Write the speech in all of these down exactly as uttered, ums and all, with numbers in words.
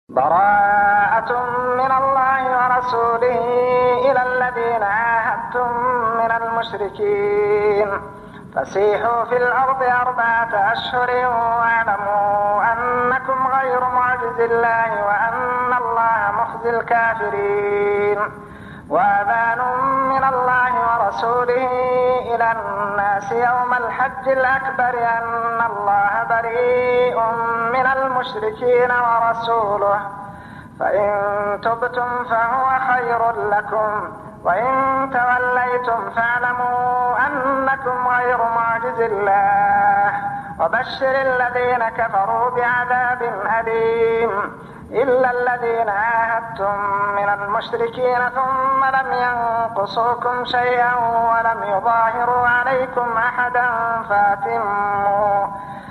براءة من الله ورسوله إلى الذين عاهدتم من المشركين فسيحوا في الأرض أربعة أشهر واعلموا أنكم غير معجز الله وأن الله مخزي الكافرين. وأذان من الله ورسوله إلى الناس يوم الحج الأكبر أن الله بريء من المشركين ورسوله فإن تبتم فهو خير لكم وإن توليتم فاعلموا أنكم غير معجز الله وبشر الذين كفروا بعذاب أليم إلا الذين عاهدتم من المشركين ثم لم ينقصوكم شيئا ولم يظاهروا عليكم أحدا فاتموا,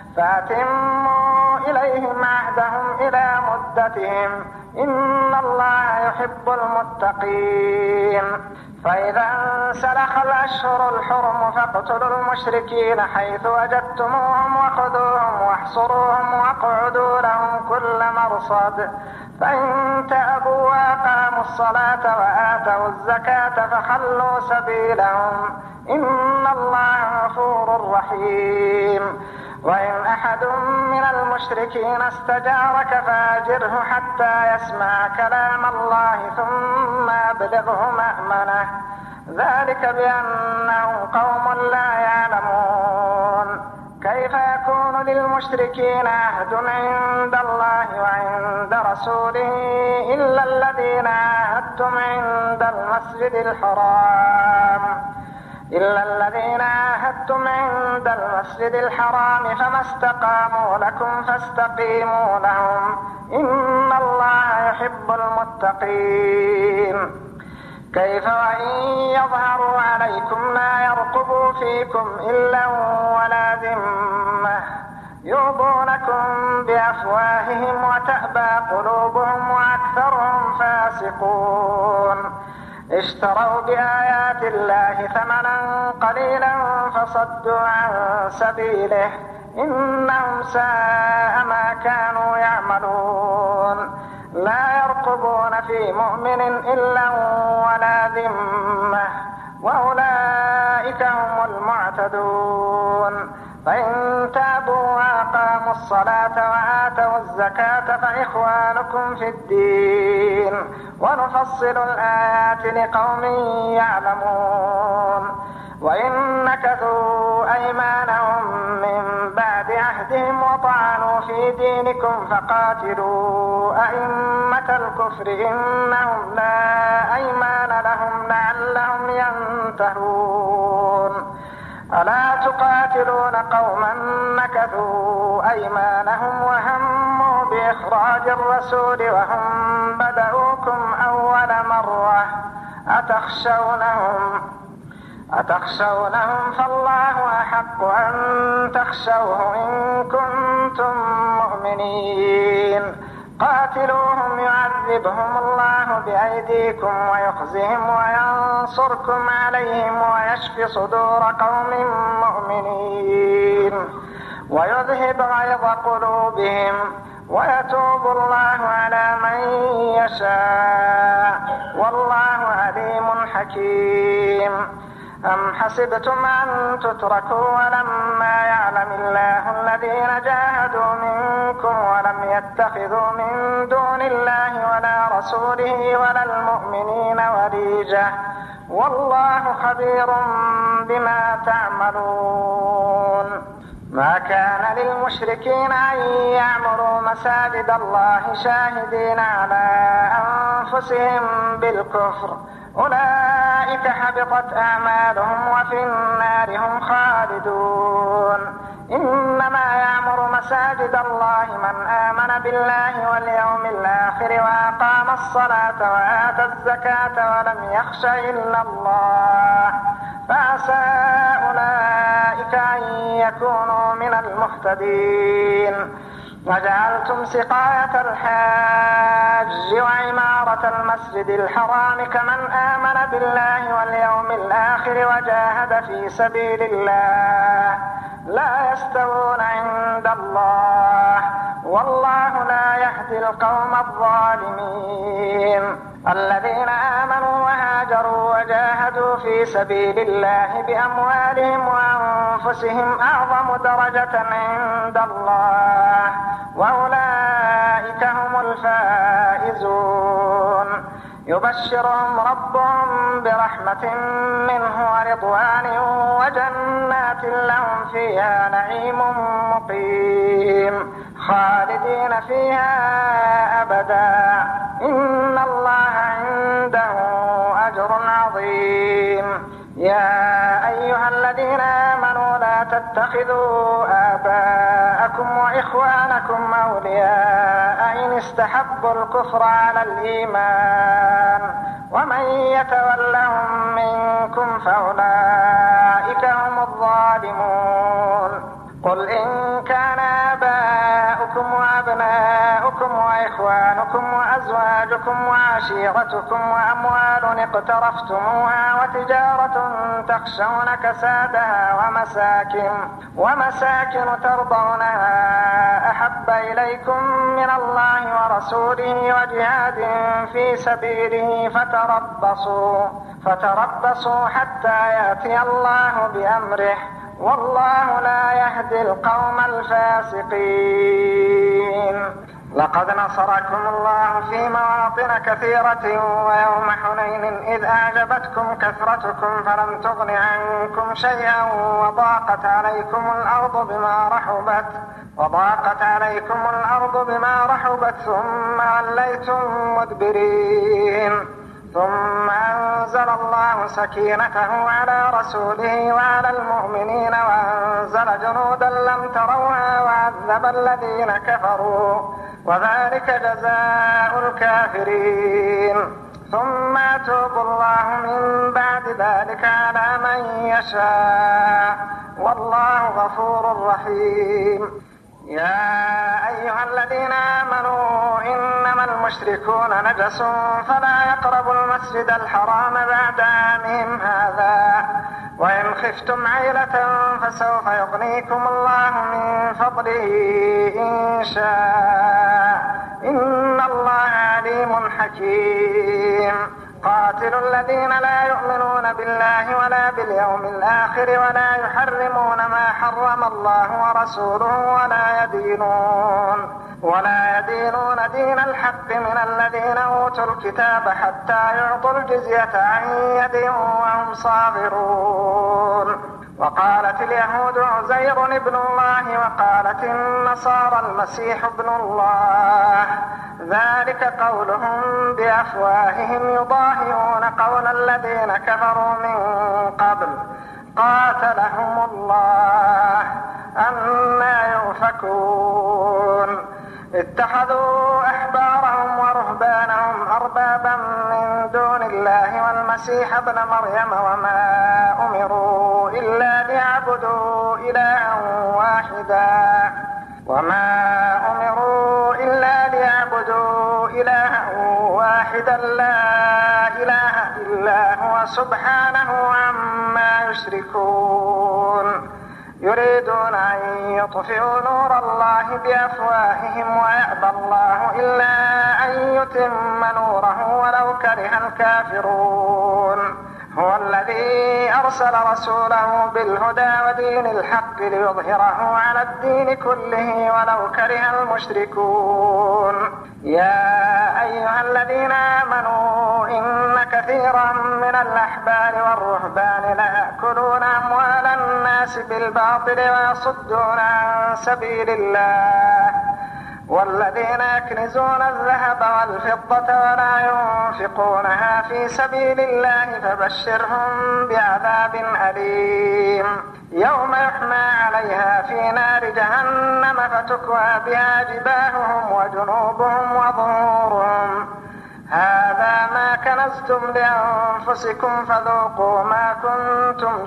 فاتموا إليهم عهدهم إلى مدتهم إن الله يحب المتقين. فإذا انسلخ الأشهر الحرم فاقتلوا المشركين حيث وجدتموهم وخذوهم واحصروهم واقعدوا لهم كل مرصد فإن تابوا وأقاموا الصلاة وآتوا الزكاة فخلوا سبيلهم إن الله غفور رحيم. وإن أحد من المشركين استجارك فأجره حتى يسمع كلام الله ثم أبلغه مأمنه ذلك بأنهم قوم لا يعلمون. كيف يكون للمشركين عهد عند الله وعند رسوله إلا الذين عاهدتم عند المسجد الحرام إلا الذين عاهدتم عند المسجد الحرام فما استقاموا لكم فاستقيموا لهم إن الله يحب المتقين. كيف وإن يظهروا عليكم لا يرقبوا فيكم إلا ولا ذمة يرضونكم بأفواههم وتأبى قلوبهم وأكثرهم فاسقون. اشتروا بآيات الله ثمنا قليلا فصدوا عن سبيله إنهم ساء ما كانوا يعملون. لا يرقبون في مؤمن إلا ولا ذمة وأولئك هم المعتدون. فإن تابوا وأقاموا الصلاة وآتوا الزكاة فإخوانكم في الدين ونفصل الآيات لقوم يعلمون. وإن نكثوا أيمانهم من بعد عهدهم وطعنوا في دينكم فقاتلوا أئمة الكفر إنهم لا أيمان لهم لعلهم ينتهون. ألا تقاتلون قوما نكثوا أيمانهم وهموا بإخراج الرسول وهم بدؤوكم أول مرة أتخشونهم أتخشونهم فالله أحق أن تخشوه إن كنتم مؤمنين. قاتلوهم يعذبهم الله بأيديكم ويخزهم وينصركم عليهم ويشفي صدور قوم مؤمنين ويذهب غيظ قلوبهم ويتوب الله على من يشاء والله عليم حكيم. أم حسبتم أن تتركوا ولما يعلم الله الذين جاهدوا منكم ولم يتخذوا من دون الله ولا رسوله ولا المؤمنين وليجة والله خبير بما تعملون. ما كان للمشركين أن يعمروا مساجد الله شاهدين على أنفسهم بالكفر أولئك حبطت أعمالهم وفي النار هم خالدون. إنما يعمر مساجد الله من آمن بالله واليوم الآخر وأقام الصلاة وآتى الزكاة ولم يخش إلا الله فعسى أولئك أن يكونوا من المهتدين. وجعلتم سقاية الحاج وعمارة المسجد الحرام كمن آمن بالله واليوم الآخر وجاهد في سبيل الله لا يستوون عند الله والله لا يهدي القوم الظالمين. الذين آمنوا وهاجروا وجاهدوا في سبيل الله بأموالهم وأنفسهم أعظم درجة عند الله وأولئك هم الفائزون. يبشرهم ربهم برحمة منه ورضوان وجنات لهم فيها نعيم مقيم خالدين فيها أبدا إن الله عنده أجر عظيم. يا أيها الذين آمنوا لا تتخذوا آباءكم وإخوانكم أولياء إن استحبوا الكفر على الإيمان ومن يتولهم منكم فأولئك هم الظالمون. قل إن كان آباؤكم وأبناؤكم وإخوانكم وأزواجكم وعشيرتكم وأموال اقترفتموها وتجارة تخشون كسادها ومساكن, ومساكن ترضونها أحب إليكم من الله ورسوله وجهاد في سبيله فتربصوا, فتربصوا حتى يأتي الله بأمره والله لا يهدي القوم الفاسقين. لقد نصركم الله في مواطن كثيرة ويوم حنين إذ أعجبتكم كثرتكم فلم تغن عنكم شيئا وضاقت عليكم الأرض بما رحبت وضاقت عليكم الأرض بما رحبت ثم وليتم مدبرين. ثم أنزل الله سكينته على رسوله وعلى المؤمنين وأنزل جنودا لم تروها وعذب الذين كفروا وذلك جزاء الكافرين. ثم يتوب الله من بعد ذلك على من يشاء والله غفور رحيم. يا أيها الذين آمنوا إنما المشركون نجس فلا يقربوا المسجد الحرام بعد عامهم هذا وإن خفتم عيلة فسوف يغنيكم الله من فضله إن شاء إن الله عليم حكيم. قاتلوا الذين لا يؤمنون بالله ولا باليوم الآخر ولا يحرمون ما حرم الله ورسوله ولا يدينون ولا يدينون دين الحق من الذين أوتوا الكتاب حتى يعطوا الجزية عن يد وهم صاغرون. وقالت اليهود عزير ابن الله وقالت النصارى المسيح ابن الله ذلك قولهم بأفواههم يضاهئون قول الذين كفروا من قبل قاتلهم الله أنى يؤفكون. اتخذوا أحبارهم ورهبانهم أربابا من دون الله والمسيح ابن مريم وما أمروا إلا ليعبدوا إلها واحدا وما أمروا إلا ليعبدوا إلها واحدا لا إله إلا هو سبحانه عما يشركون. يريدون أن يطفئوا نور الله بأفواههم ويأبى الله إلا أن يتم نوره ولو كره الكافرون. هو الذي أرسل رسوله بالهدى ودين الحق ليظهره على الدين كله ولو كره المشركون. يا أيها الذين آمنوا إن كثيرا من الأحبار والرهبان ليأكلون أموال الناس بالباطل ويصدون عن سبيل الله والذين يكنزون الذهب والفضة ولا ينفقونها في سبيل الله فبشرهم بعذاب أليم يوم يحمى عليها في نار جهنم فتكوى بها جباههم وجنوبهم وظهورهم هذا ما كنزتم لأنفسكم فذوقوا ما كنتم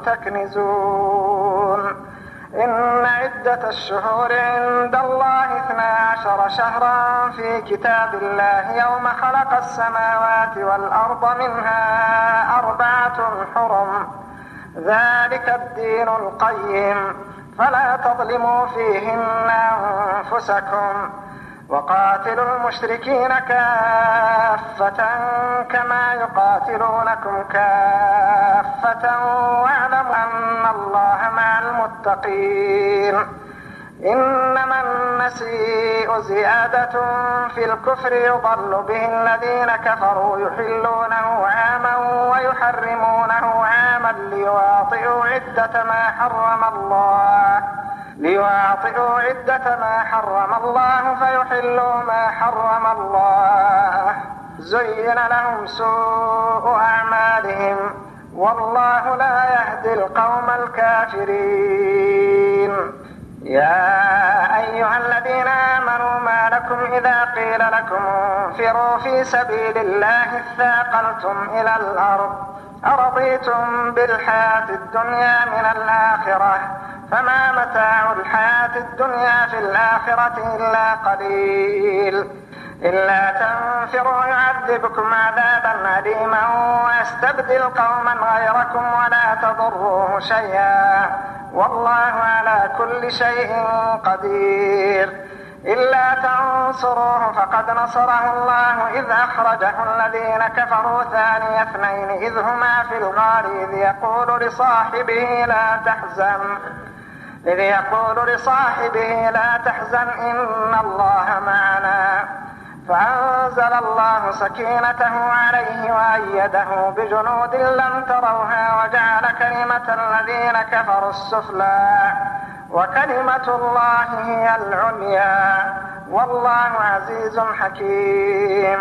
تكنزون. إن عدة الشهور عند الله اثنا عشر شهرا في كتاب الله يوم خلق السماوات والأرض منها أربعة حرم ذلك الدين القيم فلا تظلموا فيهن أنفسكم وقاتلوا المشركين كافة كما يقاتلونكم كافة واعلموا أن الله مع المتقين. إنما النسيء زيادة في الكفر يضل به الذين كفروا يحلونه عاما ويحرمونه عاما ليواطئوا عدة ما حرم الله ليواطئوا عدة ما حرم الله فيحلوا ما حرم الله. زين لهم سوء أعمالهم والله لا يهدي القوم الكافرين. يا أيها الذين آمنوا ما لكم إذا قيل لكم انفروا في سبيل الله اثاقلتم إلى الأرض أرضيتم بالحياة الدنيا من الآخرة فما متاع الحياة الدنيا في الآخرة إلا قليل. إلا تنفروا يعذبكم عذابا أليما ويستبدل قوما غيركم ولا تضروه شيئا والله على كل شيء قدير. إلا تنصروه فقد نصره الله إذ أخرجه الذين كفروا ثاني اثنين إذ هما في الغار إذ يقول لصاحبه لا تحزن إذ يقول لصاحبه لا تحزن إن الله معنا فأنزل الله سكينته عليه وأيده بجنود لم تروها وجعل كلمة الذين كفروا السفلى وكلمة الله هي العليا والله عزيز حكيم.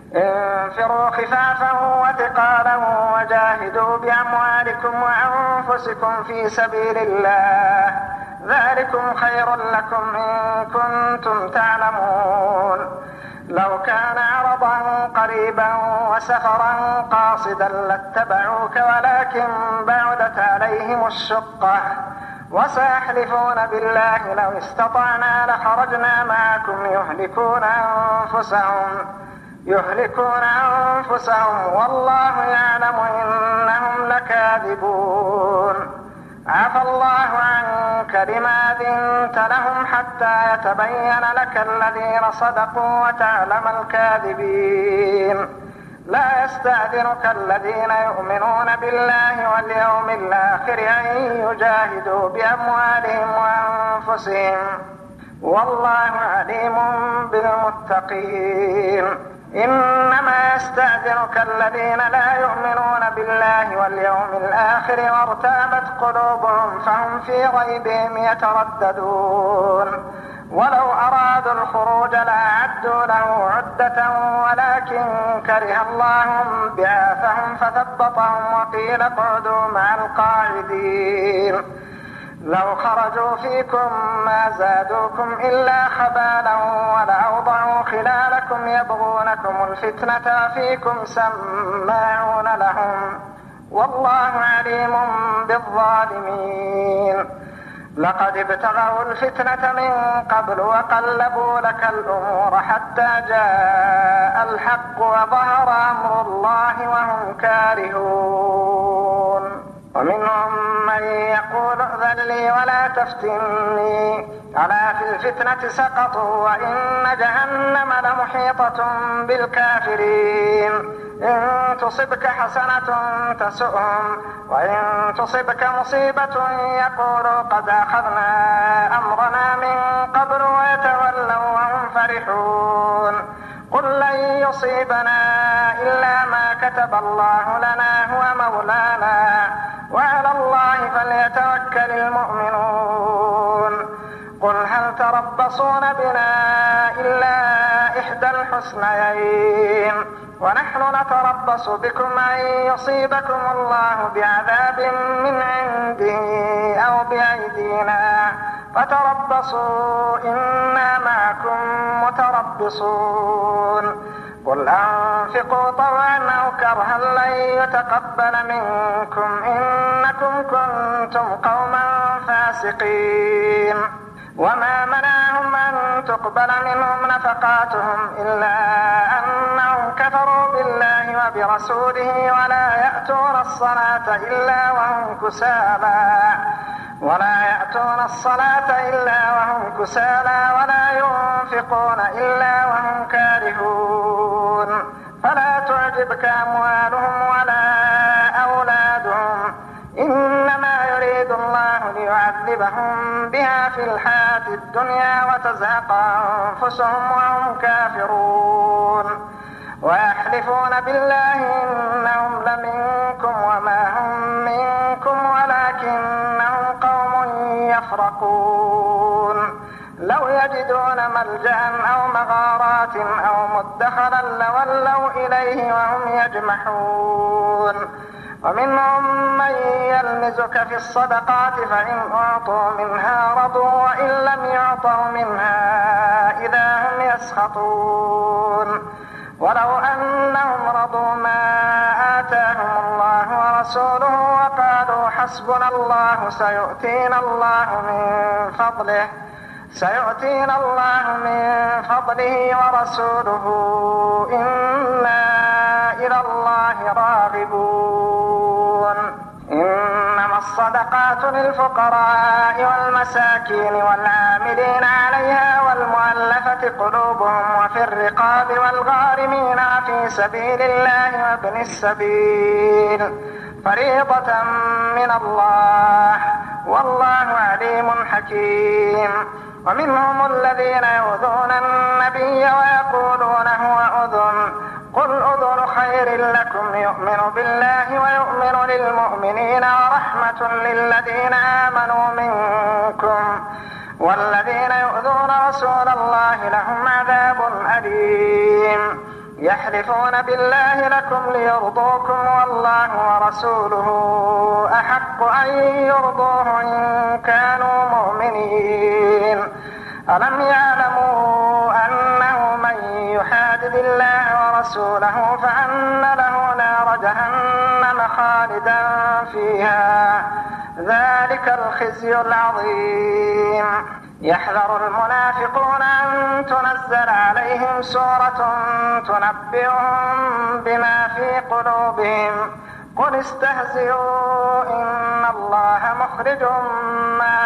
انفروا خفافا وثقالا وجاهدوا بأموالكم وأنفسكم في سبيل الله ذلكم خير لكم إن كنتم تعلمون. لو كان عرضا قريبا وسفرا قاصدا لاتبعوك ولكن بعدت عليهم الشقة وسيحلفون بالله لو استطعنا لخرجنا معكم يهلكون أنفسهم يهلكون أنفسهم والله يعلم إنهم لكاذبون. عفى الله عنك لما أذنت لهم حتى يتبين لك الذين صدقوا وتعلم الكاذبين. لا يستأذنك الذين يؤمنون بالله واليوم الآخر أن يجاهدوا بأموالهم وأنفسهم والله عليم بالمتقين. إنما يستأذنك الذين لا يؤمنون بالله واليوم الآخر وارتابت قلوبهم فهم في ريبهم يترددون. ولو أرادوا الخروج لأعدوا له عدة ولكن كره الله بعاثهم فثبطهم وقيل اقعدوا مع القاعدين. لو خرجوا فيكم ما زادوكم إلا خبالا ولأوضعوا خلالكم يبغونكم الفتنة فيكم سماعون لهم والله عليم بالظالمين. لقد ابتغوا الفتنة من قبل وقلبوا لك الأمور حتى جاء الحق وظهر أمر الله وهم كارهون. ومنهم من يقول ائذن لي ولا تفتني ألا في الفتنة سقطوا وإن جهنم لمحيطة بالكافرين. إن تصبك حسنة تسؤهم وإن تصبك مصيبة يقولوا قد أخذنا أمرنا من قبل ويتولوا وهم فرحون. قل لن يصيبنا إلا ما كتب الله لنا هو مولانا وعلى الله فليتوكل المؤمنون. قل هل تربصون بنا إلا إحدى الحسنيين ونحن نتربص بكم أن يصيبكم الله بعذاب من عنده أو بأيدينا فتربصوا إنا معكم متربصون. قل أنفقوا طوعا أو كرها لن يتقبل منكم إنكم كنتم قوما فاسقين. وما منعهم أن تقبل منهم نفقاتهم إلا أنهم كفروا بالله وبرسوله ولا يأتون الصلاة إلا وهم كسالى ولا يأتون الصلاة إلا وهم كسالى ولا ينفقون إلا وهم كارهون فلا تعجبك أموالهم ولا أولادهم إنما يريد الله ليعذبهم بها في الحياة الدنيا وتزهق أنفسهم وهم كافرون ويحلفون بالله إنهم لمنكم وما هم منكم ولكنهم قوم يفرقون لو يجدون ملجأ أو مغارات أو مدخلا لولوا إليه وهم يجمحون ومنهم من يلمزك في الصدقات فإن أعطوا منها رضوا وإن لم يعطوا منها إذا هم يسخطون ولو أنهم رضوا ما آتاهم الله ورسوله وقالوا حسبنا الله سيؤتينا الله من فضله سيؤتينا الله من فضله ورسوله إنا إلى الله راغبون إنما الصدقات للفقراء والمساكين والعاملين عليها والمؤلفة قلوبهم وفي الرقاب والغارمين في سبيل الله وابن السبيل فريضة من الله والله عليم حكيم ومنهم الذين يؤذون النبي ويقولون هو أذن قل أذن خير لكم يؤمن بالله ويؤمن للمؤمنين ورحمة للذين آمنوا منكم والذين يؤذون رسول الله لهم عذاب أليم يحلفون بالله لكم ليرضوكم والله ورسوله أحق أن يرضوه إن كانوا مؤمنين ألم يعلموا أنه من يحادد الله ورسوله فأن له نار جهنم خالدا فيها ذلك الخزي العظيم يحذر المنافقون أن تنزل عليهم سورة تنبئهم بما في قلوبهم قل استهزئوا إن الله مخرج ما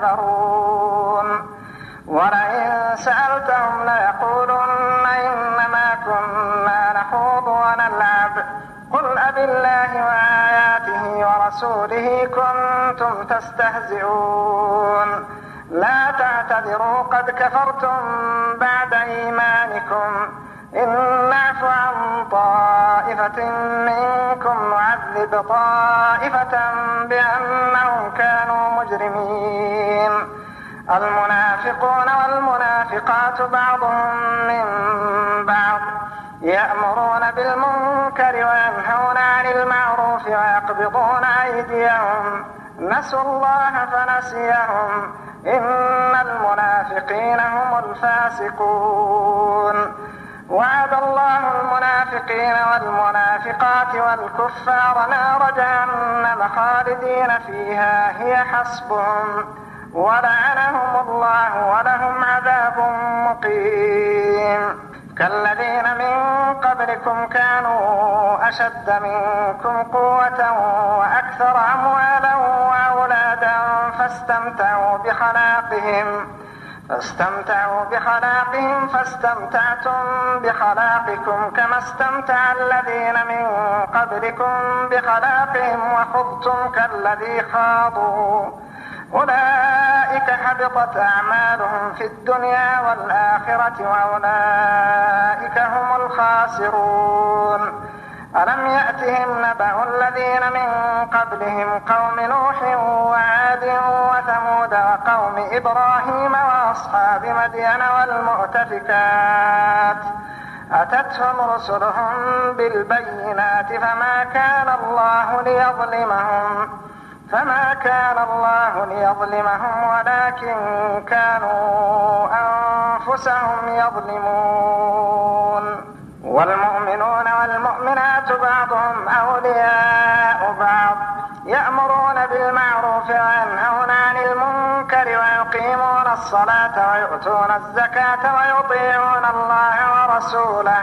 تحذرون ولئن سألتهم ليقولن إنما كنا نخوض ونلعب قل أبالله وآياته ورسوله كنتم تستهزئون لا تعتذروا قد كفرتم بعد إيمانكم إن نعف عن طائفة منكم نعذب طائفة بأنهم كانوا مجرمين المنافقون والمنافقات بعضهم من بعض يأمرون بالمنكر وينهون عن المعروف ويقبضون أيديهم نسوا الله فنسيهم إن المنافقين هم الفاسقون وعد الله المنافقين والمنافقات والكفار نار جهنم خالدين فيها هي حسبهم ولعنهم الله ولهم عذاب مقيم كالذين من قبلكم كانوا أشد منكم قوة وأكثر أموالا وأولادا فاستمتعوا بخلاقهم فاستمتعوا بخلاقهم فاستمتعتم بخلاقكم كما استمتع الذين من قبلكم بخلاقهم وخضتم كالذي خاضوا أولئك حبطت أعمالهم في الدنيا والآخرة وأولئك هم الخاسرون ألم يأتهم نبأ الذين من قبلهم قوم نوح وعاد وثمود وقوم إبراهيم وأصحاب مدين والمؤتفكات أتتهم رسلهم بالبينات فما كان الله ليظلمهم فما كان الله ليظلمهم ولكن كانوا أنفسهم يظلمون والمؤمنون والمؤمنات بعضهم أولياء بعض يأمرون بالمعروف وينهون عن المنكر ويقيمون الصلاة ويؤتون الزكاة ويطيعون الله ورسوله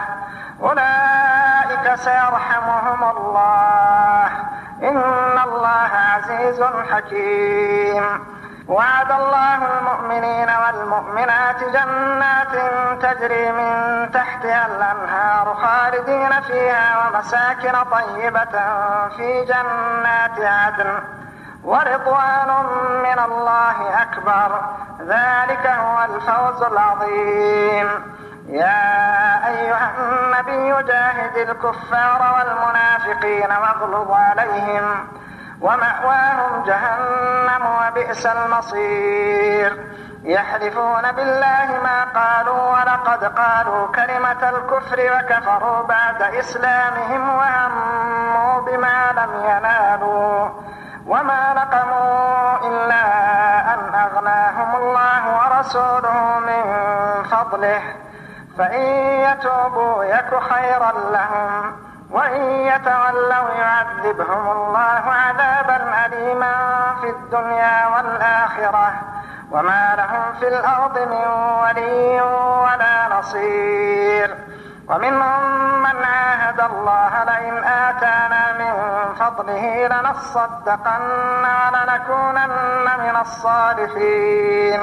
أولئك سيرحمهم الله إن الله عزيز حكيم. وعد الله المؤمنين والمؤمنات جنات تجري من تحتها الأنهار خالدين فيها ومساكن طيبة في جنات عدن ورضوان من الله أكبر، ذلك هو الفوز العظيم. يا أيها النبي جاهد الكفار والمنافقين واغلظ عليهم ومأواهم جهنم وبئس المصير. يحلفون بالله ما قالوا ولقد قالوا كلمة الكفر وكفروا بعد إسلامهم وهموا بما لم ينالوا وما نقموا إلا أن أغناهم الله ورسوله من فضله، فإن يتوبوا يك خيرا لهم وإن يتولوا يعذبهم الله عذابا أليما في الدنيا والآخرة وما لهم في الأرض من ولي ولا نصير. ومنهم من عاهد الله لئن آتانا من فضله لنصدقن ولنكونن من الصالحين،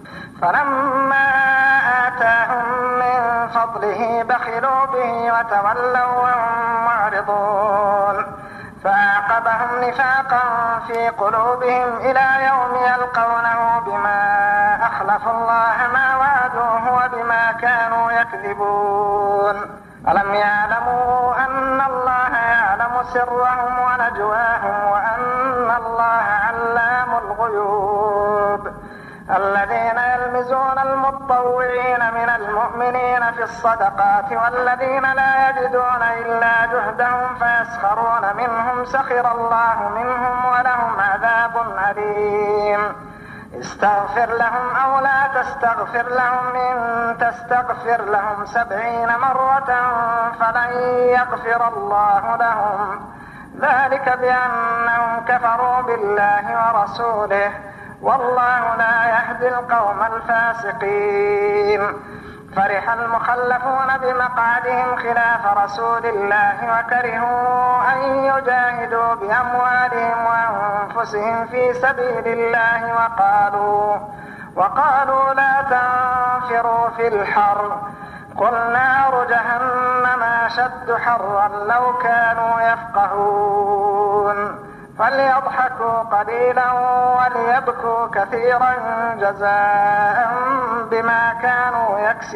فلما آتاهم من فضله بخلوا به وتولوا وهم معرضون، فأعقبهم نفاقا في قلوبهم إلى يوم يلقونه بما أخلفوا الله ما وعدوه وبما كانوا يكذبون. ألم يعلموا أن الله يعلم سرهم ونجواهم وأن الله علام الغيوب. الذين يلمزون المتطوعين من المؤمنين في الصدقات والذين لا يجدون إلا جهدهم فيسخرون منهم سخر الله منهم ولهم عذاب أليم. استغفر لهم أو لا تستغفر لهم إن تستغفر لهم سبعين مرة فلن يغفر الله لهم، ذلك بأنهم كفروا بالله ورسوله والله لا يهدي القوم الفاسقين. فرح المخلفون بمقعدهم خلاف رسول الله وكرهوا أن يجاهدوا بأموالهم وأنفسهم في سبيل الله وقالوا, وقالوا لا تنفروا في الحر قل نار جهنم أشد حرا لو كانوا يفقهون. فليضحكوا قليلا وليبكوا كثيرا جزاء بما كانوا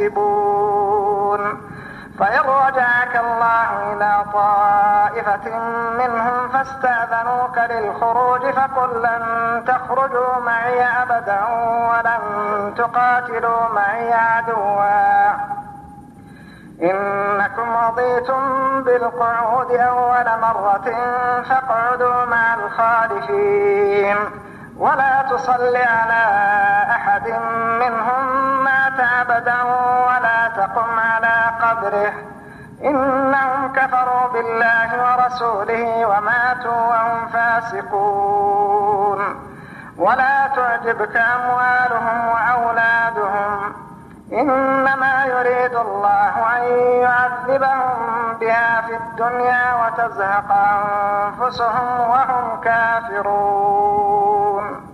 يكسبون. فإن رجعك الله إلى طائفة منهم فاستأذنوك للخروج فقل لن تخرجوا معي أبدا ولن تقاتلوا معي عدوا إنكم رضيتم بالقعود أول مرة فاقعدوا مع الخالفين ولا تصل على أحد منهم مات أبدا ولا تقم على قبره إنهم كفروا بالله ورسوله وماتوا وهم فاسقون. ولا تعجبك أموالهم وأولادهم إنما يريد الله أن يعذبهم بها في الدنيا وتزهق أنفسهم وهم كافرون.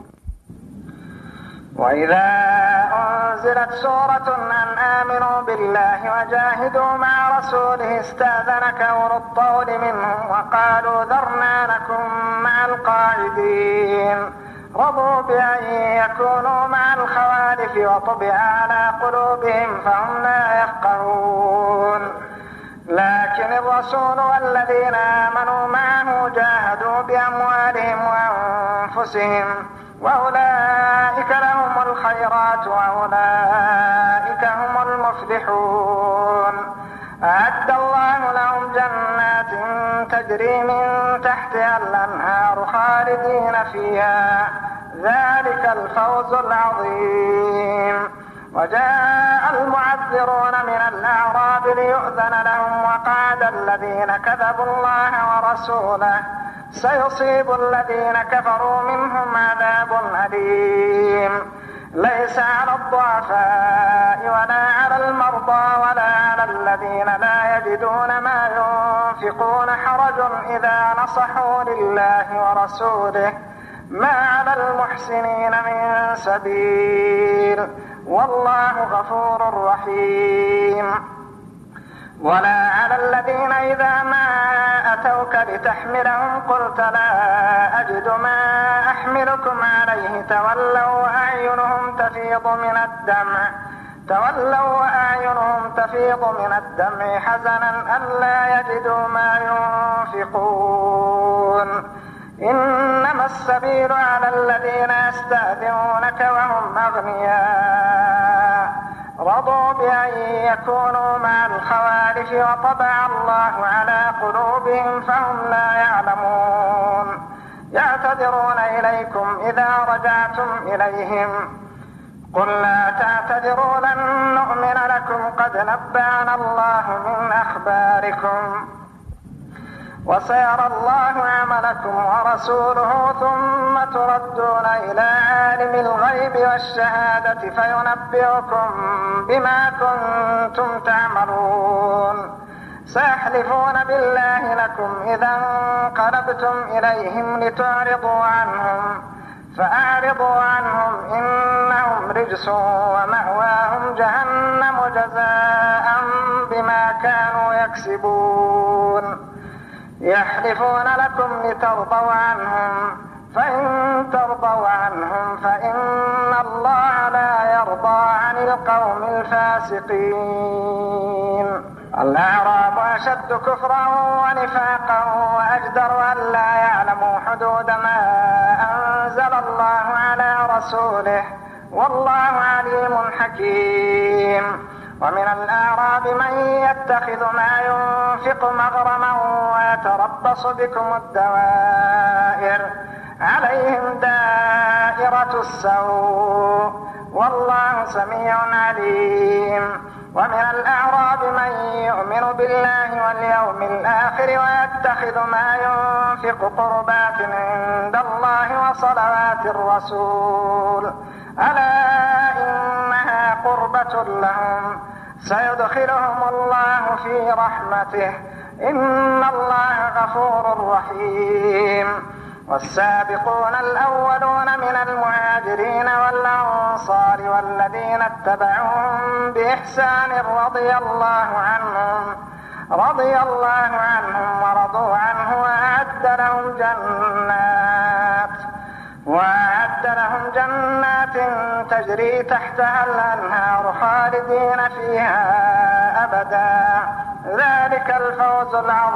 وإذا أنزلت سورة أن آمنوا بالله وجاهدوا مع رسوله استأذنك أولو الطول منهم وقالوا ذرنا نكن مع القاعدين رضوا بأن يكونوا مع الخوالف وطبع على قلوبهم فهم لا يفقهون. لكن الرسول والذين آمنوا معه جاهدوا بأموالهم وأنفسهم وأولئك لهم الخيرات وأولئك هم المفلحون. أعد الله لهم جنات تجري من تحتها الأنهار خالدين فيها ذلك الفوز العظيم. وجاء المعذرون من الأعراب ليؤذن لهم وقعد الذين كذبوا الله ورسوله سيصيب الذين كفروا منهم عذاب أليم. ليس على الضعفاء ولا على المرضى ولا على الذين لا يجدون ما ينفقون حرج إذا نصحوا لله ورسوله ما على المحسنين من سبيل والله غفور رحيم. ولا على الذين إذا ما أتوك لتحملهم قلت لا أجد ما أحملكم عليه تولوا وأعينهم تفيض من الدمع تولوا وأعينهم تفيض من الدمع حزنا ألا يجدوا ما ينفقون. إنما السبيل على الذين يستأذنونك وهم أغنياء رضوا بأن يكونوا مع الخوالف وطبع الله على قلوبهم فهم لا يعلمون. يعتذرون إليكم إذا رجعتم إليهم قل لا تعتذروا لن نؤمن لكم قد نبأنا الله من أخباركم وسيرى الله عملكم ورسوله ثم تردون إلى عالم الغيب والشهادة فينبئكم بما كنتم تعملون. سيحلفون بالله لكم إذا انقلبتم إليهم لتعرضوا عنهم فأعرضوا عنهم إنهم رجس ومأواهم جهنم جزاء بما كانوا يكسبون. يحلفون لكم لترضوا عنهم فإن ترضوا عنهم فإن الله لا يرضى عن القوم الفاسقين. الأعراب أشد كفرا ونفاقا وأجدر أن لا يعلموا حدود ما أنزل الله على رسوله والله عليم حكيم. ومن الأعراب من يتخذ ما ينفق مغرما ويتربص بكم الدوائر عليهم دائرة السوء والله سميع عليم. ومن الأعراب من يؤمن بالله واليوم الآخر ويتخذ ما ينفق قربات عند الله وصلوات الرسول ألا إنها قربة لهم سيدخلهم الله في رحمته إن الله غفور رحيم. والسابقون الأولون من المهاجرين والأنصار والذين اتبعوهم بإحسان رضي الله عنهم رضي الله عنهم ورضوا عنه وأعد لهم جنات وأعد لهم جنات تجري تحتها الأنهار خالدين فيها أبدا ذلك الفوز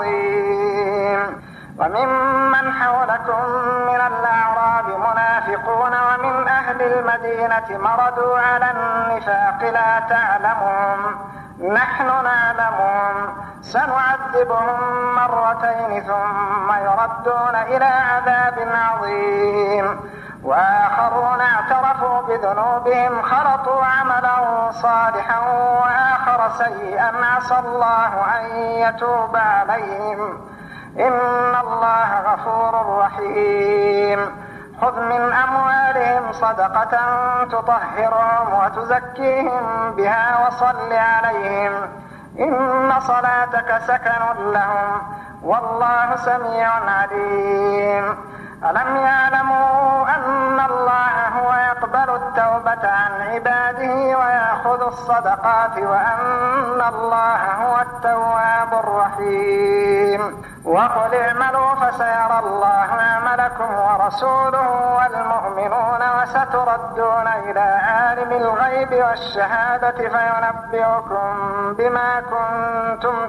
العظيم. وممن حولكم من الأعراب منافقون ومن أهل المدينة مردوا على النفاق لا تعلمهم نحن نعلمهم سنعذبهم مرتين ثم يردون إلى عذاب عظيم. وآخرون اعترفوا بذنوبهم خلطوا عملا صالحا وآخر سيئا عسى الله أن يتوب عليهم إن الله غفور رحيم. خذ من أموالهم صدقة تطهرهم وتزكيهم بها وصل عليهم إن صلاتك سكن لهم والله سميع عليم. ألم يعلموا أن الله هو يقبل التوبة عن عباده ويأخذ الصدقات وأن الله هو التواب الرحيم. وقل اعملوا فسيرى الله عملكم ورسوله والمؤمنون وستردون إلى عالم الغيب والشهادة فينبئكم بما كنتم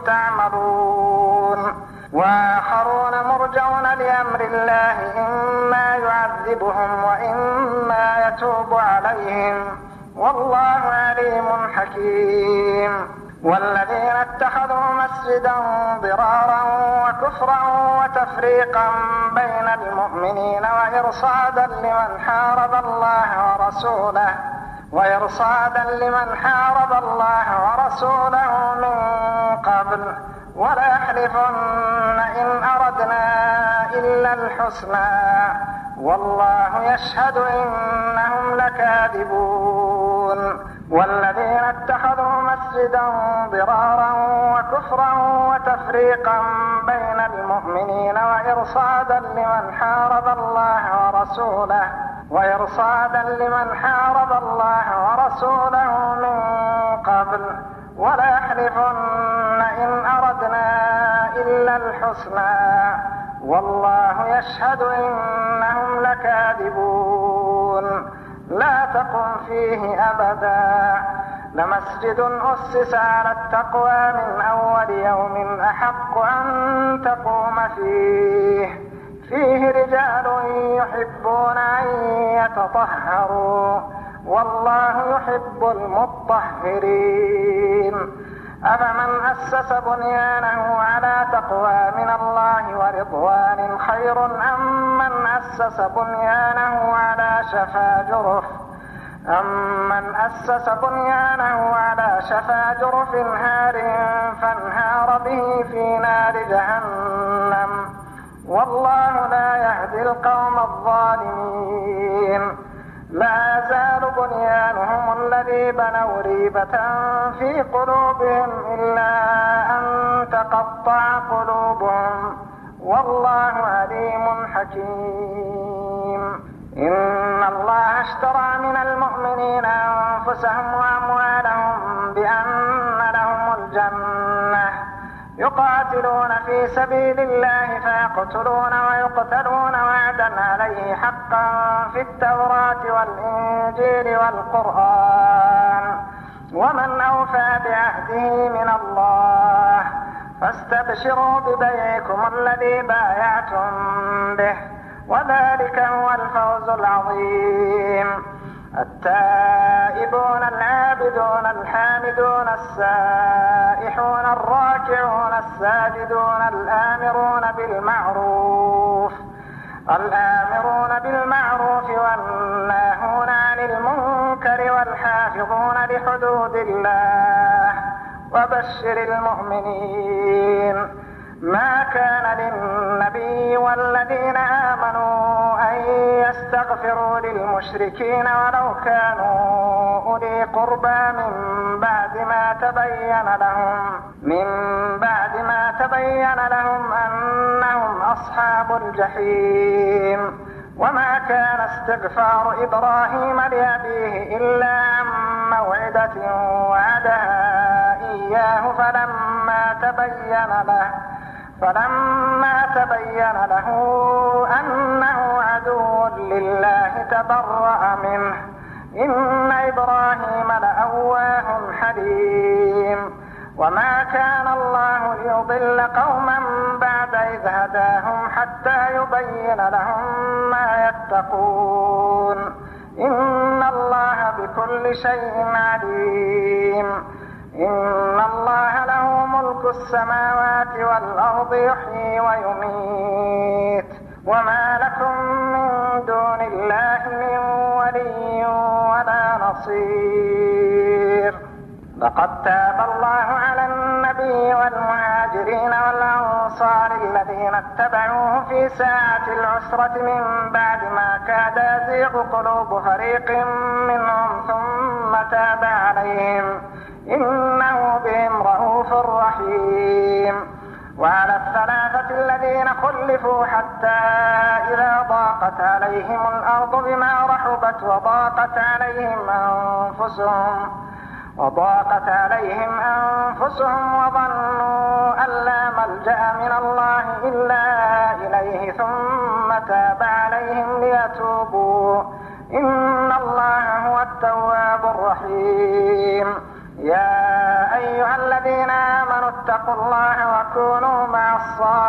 تعملون. وآخرون مرجون لأمر الله إما يعذبهم وإما يتوب عليهم والله عليم حكيم. والذين اتخذوا مسجدا ضرارا وكفرا وتفريقا بين المؤمنين وإرصادا لمن حارب الله ورسوله وإرصادا لمن حارب الله ورسوله من قبل ولا يحلفن إن أردنا إلا الحسنى والله يشهد إنهم لكاذبون. والذين اتخذوا مسجدا ضرارا وكفرا وتفريقا بين المؤمنين وإرصادا لمن حارب الله ورسوله وإرصادا لمن حارب الله ورسوله من قبل ولا يحلفن إن أردنا إلا الحسنى والله يشهد إنهم لكاذبون لا تقم فيه أبدا لمسجد أسس على التقوى من أول يوم أحق أن تقوم فيه فيه رجال يحبون أن يتطهروا والله يحب المطهرين أفمن أسس بنيانه على تقوى من الله ورضوان خير أم من أسس بنيانه على شفا جرف أمن أسس بنيانه على شفا جرف هار فانهار به في نار جهنم والله لا يهدي القوم الظالمين لا يزال بنيانهم الذي بنوا ريبة في قلوبهم إلا أن تقطع قلوبهم والله عليم حكيم إن الله اشترى من المؤمنين أنفسهم وأموالهم بأن لهم الجنة يقاتلون في سبيل الله فيقتلون ويقتلون وعدا عليه حقا في التوراة والإنجيل والقرآن ومن أوفى بعهده من الله فاستبشروا ببيعكم الذي بايعتم به وذلك هو الفوز العظيم التائبون العابدون الحامدون السائحون الراكعون الساجدون الآمرون بالمعروف الآمرون بالمعروف والناهون عن المنكر والحافظون لحدود الله وبشر المؤمنين ما كان للنبي والذين آمنوا أن يستغفروا للمشركين ولو كانوا أولي قربى من بعد ما تبين لهم من بعد ما تبين لهم أنهم أصحاب الجحيم وما كان استغفار إبراهيم لأبيه إلا عن موعدة وعدها إياه فلما تبين له فلما تبين له أنه عدو لله تبرأ منه إن إبراهيم لأواه حليم وما كان الله ليضل قوما بعد إذ هداهم حتى يبين لهم ما يتقون إن الله بكل شيء عليم إن الله له ملك السماوات والأرض يحيي ويميت وما لكم من دون الله من ولي ولا نصير لقد تاب الله على النبي والمهاجرين والأنصار الذين اتبعوه في ساعة العسرة من بعد ما كاد يزيغ قلوب فريق منهم ثم تاب عليهم إنه بهم رءوف رحيم وعلى الثلاثة الذين خلفوا حتى إذا ضاقت عليهم الأرض بما رحبت وضاقت عليهم أنفسهم وضاقت عليهم أنفسهم وظنوا أن لا ملجأ من الله إلا إليه ثم تاب عليهم ليتوبوا إن الله هو التواب الرحيم يا أيها الذين آمنوا اتقوا الله وكونوا مع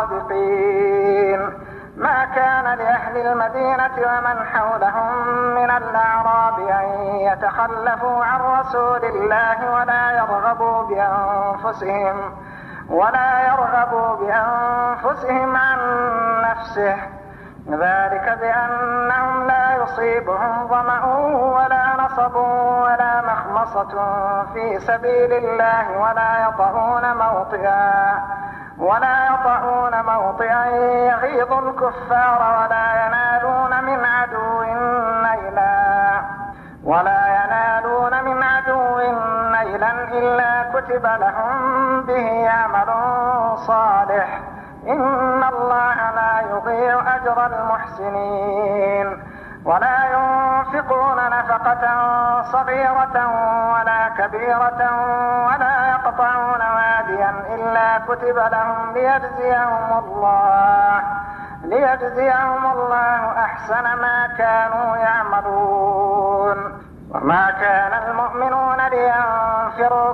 الصادقين ما كان لأهل المدينة ومن حولهم من الأعراب أن يتخلفوا عن رسول الله ولا يرغبوا بأنفسهم ولا يرغبوا بأنفسهم عن نفسه ذلك بأنهم لا يصيبهم ظمأ ولا نصب ولا مخمصة في سبيل الله ولا يطعون موطئا ولا يطعون موطئا يغيظ الكفار ولا ينالون من عدو نيلا ولا ينالون من إلا كتب لهم به عمل صالح إن الله لا يضيع أجر المحسنين. ولا ينفقون نفقة صغيرة ولا كبيرة ولا يقطعون واديا إلا كتب لهم ليجزيهم الله ليجزيهم الله أحسن ما كانوا يعملون. وما كان المؤمنون لينفروا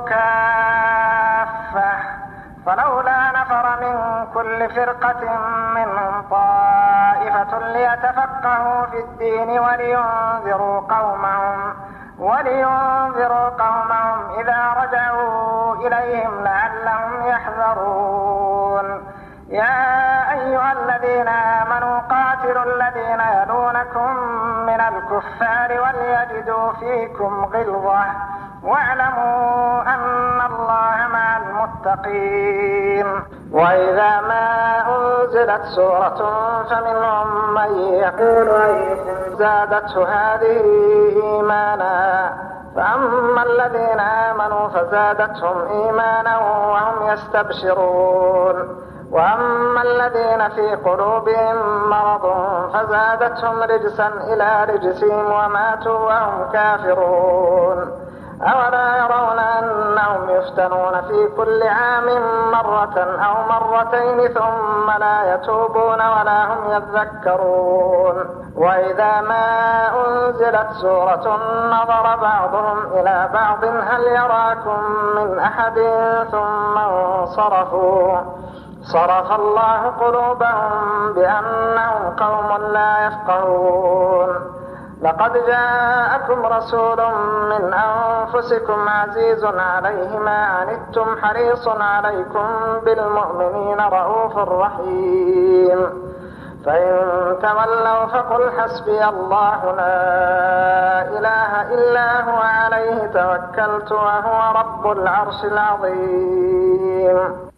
كافة فلولا نفر من كل فرقة منهم طائفة ليتفقهوا في الدين ولينذروا قومهم ولينذروا قومهم إذا رجعوا إليهم لعلهم يحذرون. يا أيها الذين آمنوا قاتلوا الذين يلونكم من الكفار وليجدوا فيكم غلظة واعلموا أن الله مع المتقين. وإذا ما أنزلت سورة فمنهم من يقول أيكم زادته هذه إيمانا فأما الذين آمنوا فزادتهم إيمانا وهم يستبشرون وأما الذين في قلوبهم مرض فزادتهم رجسا إلى رجسهم وماتوا وهم كافرون. أولا يرون أنهم يفتنون في كل عام مرة أو مرتين ثم لا يتوبون ولا هم يذكرون. وإذا ما أنزلت سورة نظر بعضهم إلى بعض هل يراكم من أحد ثم انصرفوا صرف الله قلوبهم بأنهم قوم لا يفقهون. لقد جاءكم رسول من أنفسكم عزيز عليه ما عنتم حريص عليكم بالمؤمنين رؤوف رحيم. فإن تولوا فقل حسبي الله لا إله إلا هو عليه توكلت وهو رب العرش العظيم.